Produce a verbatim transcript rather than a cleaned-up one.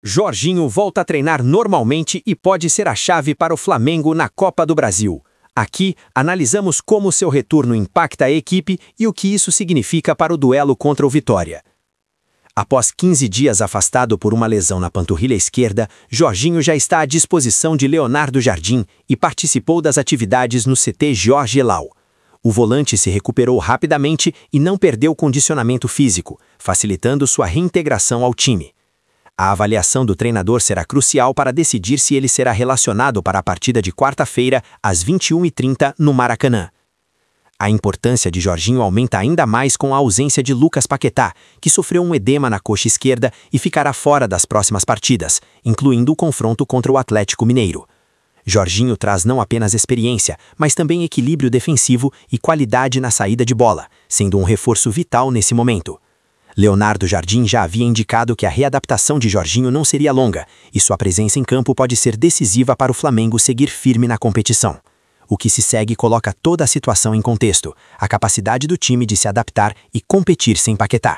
Jorginho volta a treinar normalmente e pode ser a chave para o Flamengo na Copa do Brasil. Aqui, analisamos como seu retorno impacta a equipe e o que isso significa para o duelo contra o Vitória. Após quinze dias afastado por uma lesão na panturrilha esquerda, Jorginho já está à disposição de Leonardo Jardim e participou das atividades no C T Jorge Elal. O volante se recuperou rapidamente e não perdeu condicionamento físico, facilitando sua reintegração ao time. A avaliação do treinador será crucial para decidir se ele será relacionado para a partida de quarta-feira, às vinte e uma e trinta, no Maracanã. A importância de Jorginho aumenta ainda mais com a ausência de Lucas Paquetá, que sofreu um edema na coxa esquerda e ficará fora das próximas partidas, incluindo o confronto contra o Atlético Mineiro. Jorginho traz não apenas experiência, mas também equilíbrio defensivo e qualidade na saída de bola, sendo um reforço vital nesse momento. Leonardo Jardim já havia indicado que a readaptação de Jorginho não seria longa, e sua presença em campo pode ser decisiva para o Flamengo seguir firme na competição. O que se segue coloca toda a situação em contexto, a capacidade do time de se adaptar e competir sem Paquetá.